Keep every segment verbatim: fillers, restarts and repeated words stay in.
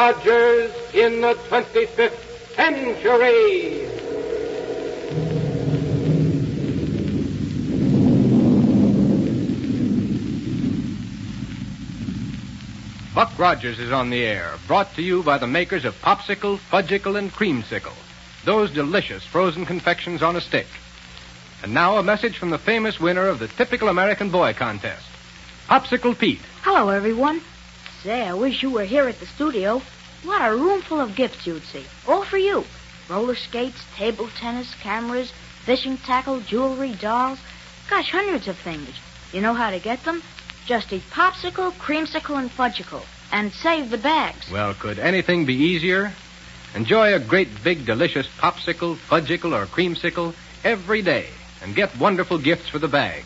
Rogers in the twenty-fifth century. Buck Rogers is on the air, brought to you by the makers of Popsicle, Fudgicle, and Creamsicle, those delicious frozen confections on a stick. And now a message from the famous winner of the Typical American Boy contest, Popsicle Pete. Hello, everyone. Say, I wish you were here at the studio. What a room full of gifts you'd see. All for you. Roller skates, table tennis, cameras, fishing tackle, jewelry, dolls. Gosh, hundreds of things. You know how to get them? Just eat Popsicle, Creamsicle, and Fudgicle. And save the bags. Well, could anything be easier? Enjoy a great big delicious Popsicle, Fudgicle, or Creamsicle every day and get wonderful gifts for the bags.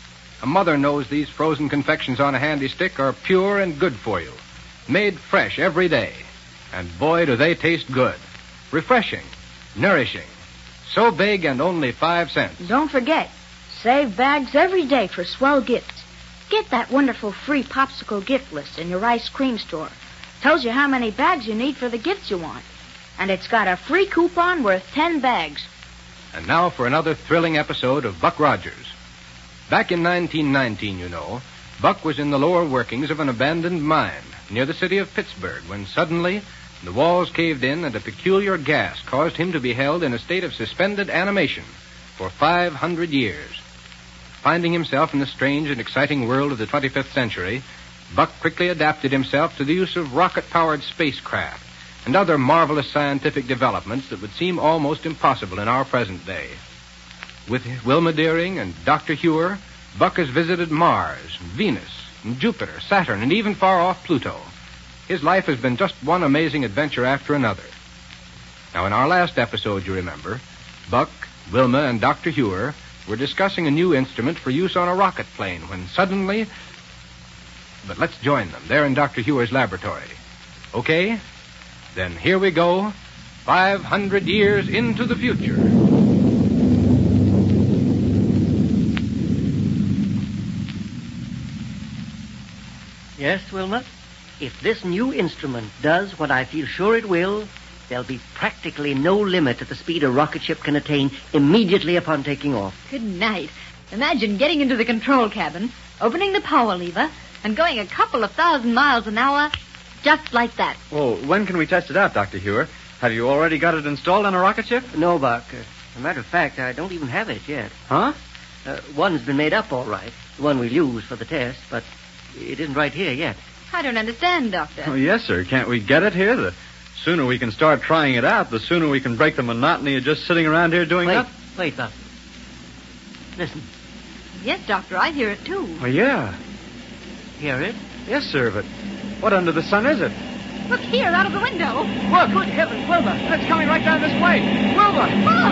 A mother knows these frozen confections on a handy stick are pure and good for you. Made fresh every day. And boy, do they taste good. Refreshing. Nourishing. So big and only five cents. Don't forget, save bags every day for swell gifts. Get that wonderful free Popsicle gift list in your ice cream store. Tells you how many bags you need for the gifts you want. And it's got a free coupon worth ten bags. And now for another thrilling episode of Buck Rogers. Back in nineteen nineteen, you know, Buck was in the lower workings of an abandoned mine near the city of Pittsburgh when suddenly the walls caved in and a peculiar gas caused him to be held in a state of suspended animation for five hundred years. Finding himself in the strange and exciting world of the twenty-fifth century, Buck quickly adapted himself to the use of rocket-powered spacecraft and other marvelous scientific developments that would seem almost impossible in our present day. With Wilma Deering and Doctor Huer, Buck has visited Mars, Venus, and Jupiter, Saturn, and even far-off Pluto. His life has been just one amazing adventure after another. Now, in our last episode, you remember, Buck, Wilma, and Doctor Huer were discussing a new instrument for use on a rocket plane when suddenly... But let's join them. They're in Doctor Huer's laboratory. Okay? Then here we go, five hundred years into the future. Yes, Wilma? If this new instrument does what I feel sure it will, there'll be practically no limit to the speed a rocket ship can attain immediately upon taking off. Good night. Imagine getting into the control cabin, opening the power lever, and going a couple of thousand miles an hour just like that. Well, when can we test it out, Doctor Huer? Have you already got it installed on a rocket ship? No, Buck. Uh, as a matter of fact, I don't even have it yet. Huh? Uh, one's been made up all right, the one we'll use for the test, but it isn't right here yet. I don't understand, Doctor. Oh, yes, sir. Can't we get it here? The sooner we can start trying it out, the sooner we can break the monotony of just sitting around here doing wait, nothing. Wait, Buck. Listen. Yes, Doctor, I hear it, too. Oh, yeah. Hear it? Yes, sir, but what under the sun is it? Look here, out of the window. Look, good heavens, Wilma. That's coming right down this way. Wilma!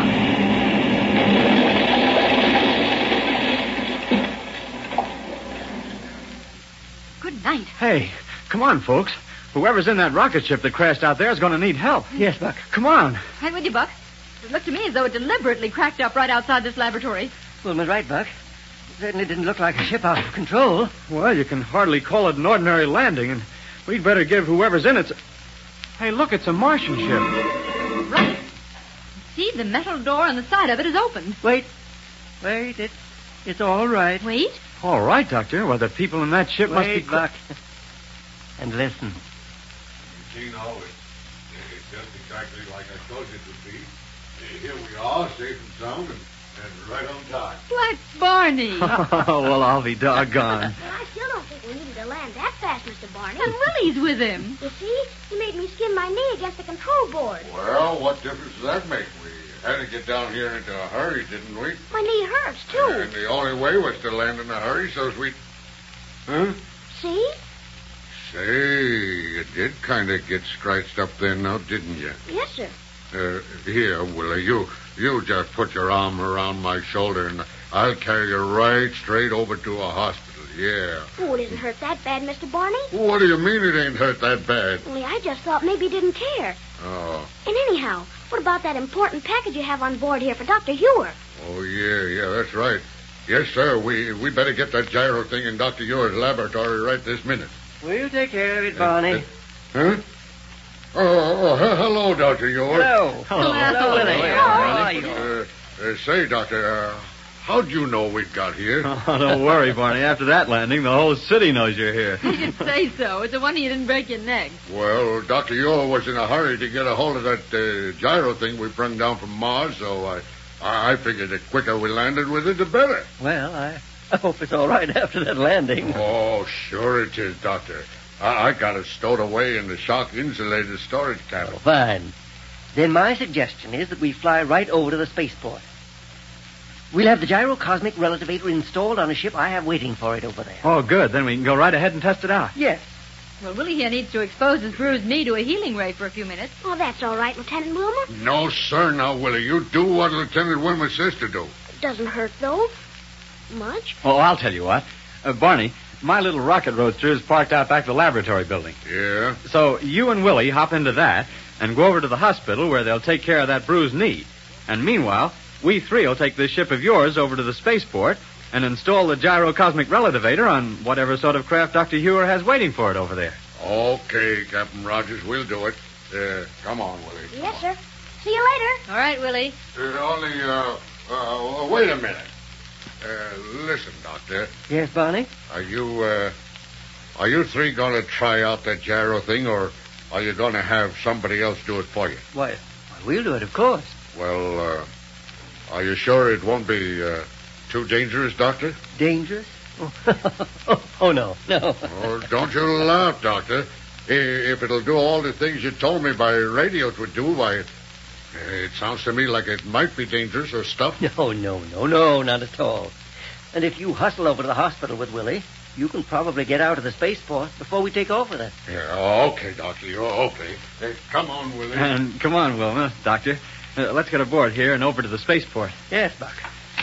Good night. Hey, come on, folks. Whoever's in that rocket ship that crashed out there is going to need help. Yes, Buck. Come on. Right with you, Buck. It looked to me as though it deliberately cracked up right outside this laboratory. Wilma's right, Buck. It certainly didn't look like a ship out of control. Well, you can hardly call it an ordinary landing, and we'd better give whoever's in it... Hey, look, it's a Martian ship. Right. See, the metal door on the side of it is open. Wait. Wait, it, it's all right. Wait. All right, Doctor. Well, the people in that ship Wait, must be... Buck. And listen. You see, now, it's, it's just exactly like I told you it would be. Here we are, safe and sound, and, and right on time. Black Barney. Oh, well, I'll be doggone. Well, I still don't think we needed to land that fast, Mister Barney. And Willie's with him. You see, he made me skin my knee against the control board. Well, what difference does that make? We had to get down here into a hurry, didn't we? My knee hurts, too. And the only way was to land in a hurry, so's we... Huh? See? Say, you did kind of get scratched up there now, didn't you? Yes, sir. Uh, here, Willie, you you just put your arm around my shoulder, and I'll carry you right straight over to a hospital, yeah. Oh, it isn't hurt that bad, Mister Barney. What do you mean it ain't hurt that bad? Only I just thought maybe you didn't care. Oh. And anyhow, what about that important package you have on board here for Doctor Huer? Oh, yeah, yeah, that's right. Yes, sir, we we better get that gyro thing in Doctor Huer's laboratory right this minute. We'll take care of it, Barney. Uh, uh, huh? Oh, oh, hello, Doctor York. Hello. Hello. Hello, Willie. Hello. How are you? Uh, uh, say, Doctor, uh, how'd you know we'd got here? Oh, don't worry, Barney. After that landing, the whole city knows you're here. You should say so. It's a wonder you didn't break your neck. Well, Doctor York was in a hurry to get a hold of that uh, gyro thing we brung down from Mars, so I, I figured the quicker we landed with it, the better. Well, I, I hope it's all right after that landing. Oh, sure it is, Doctor. I, I got it stowed away in the shock-insulated storage cabin. Fine. Then my suggestion is that we fly right over to the spaceport. We'll have the gyrocosmic relativator installed on a ship I have waiting for it over there. Oh, good. Then we can go right ahead and test it out. Yes. Well, Willie here needs to expose his bruised knee to a healing ray for a few minutes. Oh, that's all right, Lieutenant Wilmer. No, sir, now, Willie. You do what Lieutenant Wilmer says to do. It doesn't hurt, though. Much. Oh, I'll tell you what. Uh, Barney, my little rocket roadster is parked out back of the laboratory building. Yeah? So you and Willie hop into that and go over to the hospital where they'll take care of that bruised knee. And meanwhile, we three will take this ship of yours over to the spaceport and install the gyrocosmic relativator on whatever sort of craft Doctor Hewer has waiting for it over there. Okay, Captain Rogers, we'll do it. Uh, come on, Willie. Yes, sir. See you later. All right, Willie. Uh, only, uh, uh, wait a minute. Uh, listen, Doctor. Yes, Barney? Are you, uh, are you three going to try out that gyro thing, or are you going to have somebody else do it for you? Why, we'll do it, of course. Well, uh, are you sure it won't be, uh, too dangerous, Doctor? Dangerous? Oh, oh, oh no, no. Oh, don't you laugh, Doctor. I- If it'll do all the things you told me by radio it would do, why, it sounds to me like it might be dangerous or stuff. No, no, no, no, not at all. And if you hustle over to the hospital with Willie, you can probably get out of the spaceport before we take off with it. Yeah, okay, Doctor. You're okay. Hey, come on, Willie. And come on, Wilma, Doctor. Uh, let's get aboard here and over to the spaceport. Yes, Buck.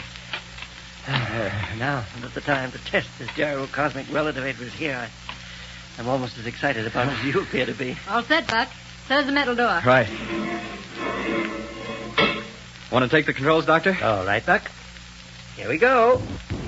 Uh, now that the time to test this gyrocosmic relativator is here, I, I'm almost as excited about it as you appear to be. All set, Buck. Set as the metal door. Right. Want to take the controls, Doctor? All right, Buck. Here we go.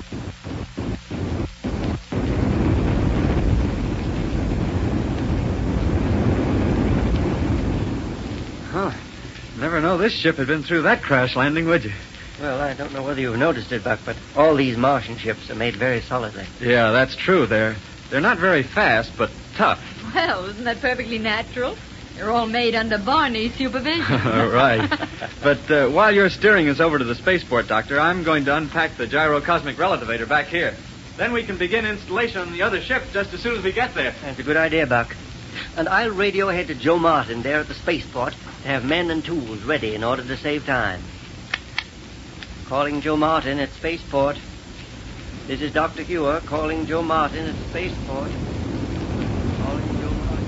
Huh. Never know this ship had been through that crash landing, would you? Well, I don't know whether you've noticed it, Buck, but all these Martian ships are made very solidly. Yeah, that's true. They're they're not very fast, but tough. Well, isn't that perfectly natural? They're all made under Barney's supervision. Right. But uh, while you're steering us over to the spaceport, Doctor, I'm going to unpack the gyrocosmic relativator back here. Then we can begin installation on the other ship just as soon as we get there. That's a good idea, Buck. And I'll radio ahead to Joe Martin there at the spaceport to have men and tools ready in order to save time. Calling Joe Martin at spaceport. This is Doctor Hewer calling Joe Martin at spaceport. Calling Joe Martin.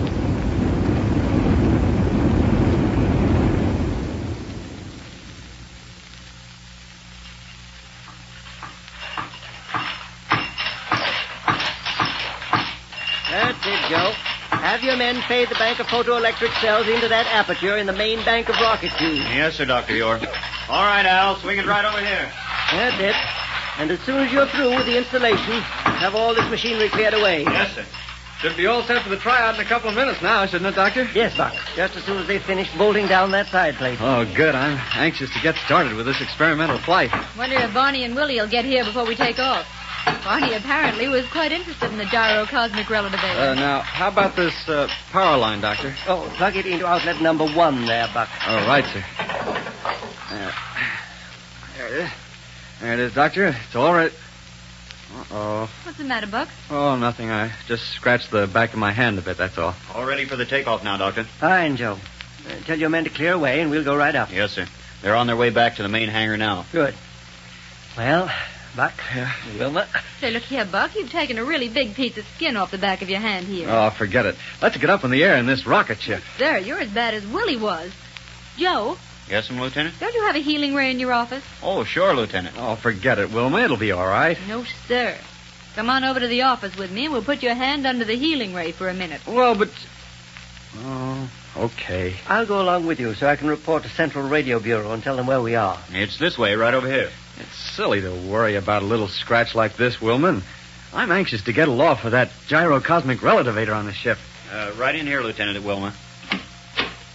That's it, Joe. Have your men fade the bank of photoelectric cells into that aperture in the main bank of rocket tubes. Yes, sir, Doctor York. All right, Al. Swing it right over here. That's it. And as soon as you're through with the installation, have all this machinery cleared away. Yes, sir. Should be all set for the tryout in a couple of minutes now, shouldn't it, Doctor? Yes, Buck. Just as soon as they've finished bolting down that side plate. Oh, good. I'm anxious to get started with this experimental flight. Wonder if Barney and Willie will get here before we take off. Barney apparently was quite interested in the gyrocosmic relativator. Uh, now, how about this uh, power line, Doctor? Oh, plug it into outlet number one there, Buck. All right, sir. There. There it is. There it is, Doctor. It's all right. Uh-oh. What's the matter, Buck? Oh, nothing. I just scratched the back of my hand a bit, that's all. All ready for the takeoff now, Doctor. Fine, Joe. Uh, tell your men to clear away, and we'll go right up. Yes, sir. They're on their way back to the main hangar now. Good. Well, Buck, Yeah. Wilma. Say, look here, Buck. You've taken a really big piece of skin off the back of your hand here. Oh, forget it. Let's get up in the air in this rocket ship. Sir, you're as bad as Willie was. Joe, Yes, sir, Lieutenant? don't you have a healing ray in your office? Oh, sure, Lieutenant. Oh, forget it, Wilma. It'll be all right. No, sir. Come on over to the office with me, and we'll put your hand under the healing ray for a minute. Well, but... Oh, okay. I'll go along with you so I can report to Central Radio Bureau and tell them where we are. It's this way, right over here. It's silly to worry about a little scratch like this, Wilman. I'm anxious to get aloft for that gyrocosmic relativator on the ship. Uh, right in here, Lieutenant, at Wilma.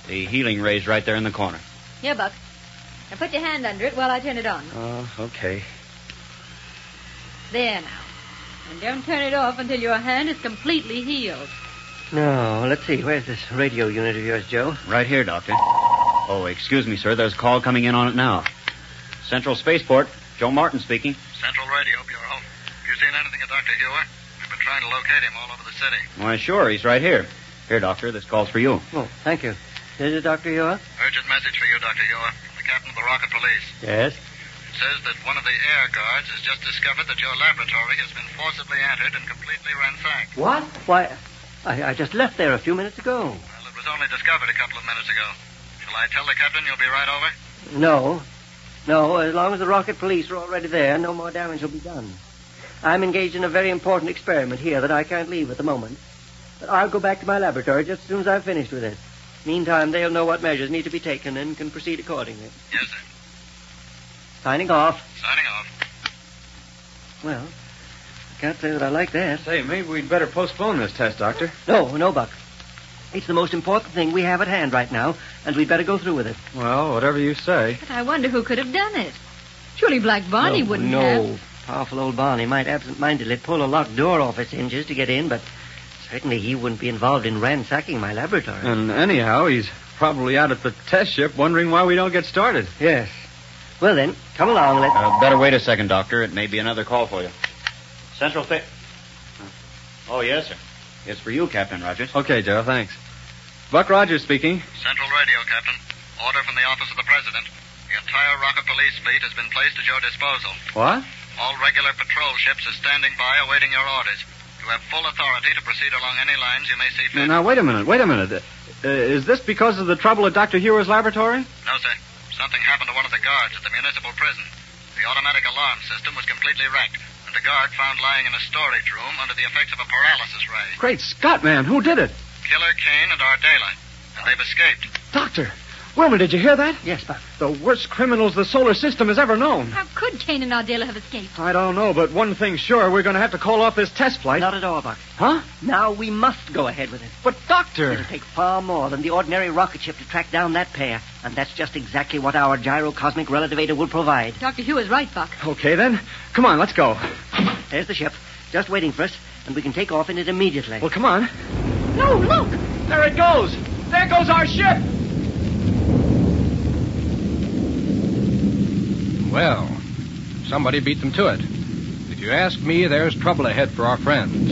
The healing ray's right there in the corner. Here, Buck. Now put your hand under it while I turn it on. Oh, okay. There now. And don't turn it off until your hand is completely healed. No, let's see. Where's this radio unit of yours, Joe? Right here, Doctor. Oh, excuse me, sir. There's a call coming in on it now. Central Spaceport. Joe Martin speaking. Central Radio Bureau. Have you seen anything of Doctor Hewer? We've been trying to locate him all over the city. Why, sure. He's right here. Here, Doctor. This call's for you. Oh, thank you. Is it Doctor Hewer? Urgent message for you, Doctor Hewer. The captain of the Rocket Police. Yes. It says that one of the air guards has just discovered that your laboratory has been forcibly entered and completely ransacked. What? Why, I, I just left there a few minutes ago. Well, it was only discovered a couple of minutes ago. Shall I tell the captain you'll be right over? No. No, as long as the Rocket Police are already there, no more damage will be done. I'm engaged in a very important experiment here that I can't leave at the moment. But I'll go back to my laboratory just as soon as I've finished with it. Meantime, they'll know what measures need to be taken and can proceed accordingly. Yes, sir. Signing off. Signing off. Well, I can't say that I like that. Say, maybe we'd better postpone this test, Doctor. No, no, Buck. It's the most important thing we have at hand right now, and we'd better go through with it. Well, whatever you say. But I wonder who could have done it. Surely Black Barney no, wouldn't no. have. No, powerful old Barney might absent-mindedly pull a locked door off its hinges to get in, but certainly he wouldn't be involved in ransacking my laboratory. And anyhow, he's probably out at the test ship wondering why we don't get started. Yes. Well, then, come along. Let's... Uh, better wait a second, Doctor. It may be another call for you. Central Spa... Oh, yes, sir. It's for you, Captain Rogers. Okay, Joe, thanks. Buck Rogers speaking. Central Radio, Captain. Order from the Office of the President. The entire Rocket Police fleet has been placed at your disposal. What? All regular patrol ships are standing by awaiting your orders. You have full authority to proceed along any lines you may see fit. Now, now wait a minute, wait a minute. Uh, is this because of the trouble at Doctor Hewer's laboratory? No, sir. Something happened to one of the guards at the municipal prison. The automatic alarm system was completely wrecked, and the guard found lying in a storage room under the effects of a paralysis ray. Great Scott, man. Who did it? Killer Kane and Ardela. And they've escaped. Doctor, Wilma, did you hear that? Yes, Buck. The worst criminals the solar system has ever known. How could Kane and Ardela have escaped? I don't know, but one thing's sure, we're going to have to call off this test flight. Not at all, Buck. Huh? Now we must go ahead with it. But, Doctor... It'll take far more than the ordinary rocket ship to track down that pair, and that's just exactly what our gyrocosmic relativator will provide. Doctor Hewer's right, Buck. Okay, then. Come on, let's go. There's the ship, just waiting for us, and we can take off in it immediately. Well, come on. No, look! There it goes! There goes our ship! Well, somebody beat them to it. If you ask me, there's trouble ahead for our friends.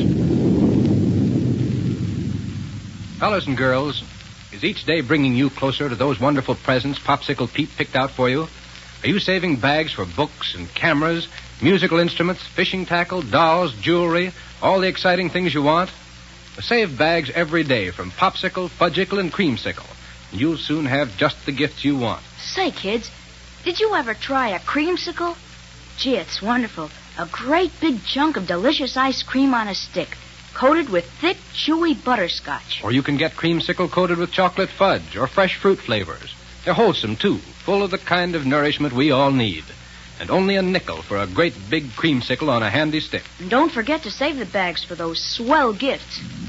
Fellas and girls, is each day bringing you closer to those wonderful presents Popsicle Pete picked out for you? Are you saving bags for books and cameras, musical instruments, fishing tackle, dolls, jewelry, all the exciting things you want? Save bags every day from Popsicle, Fudgicle, and Creamsicle. And you'll soon have just the gifts you want. Say, kids, did you ever try a creamsicle? Gee, it's wonderful. A great big chunk of delicious ice cream on a stick, coated with thick, chewy butterscotch. Or you can get Creamsicle coated with chocolate fudge or fresh fruit flavors. They're wholesome, too, full of the kind of nourishment we all need. And only a nickel for a great big creamsicle on a handy stick. And don't forget to save the bags for those swell gifts.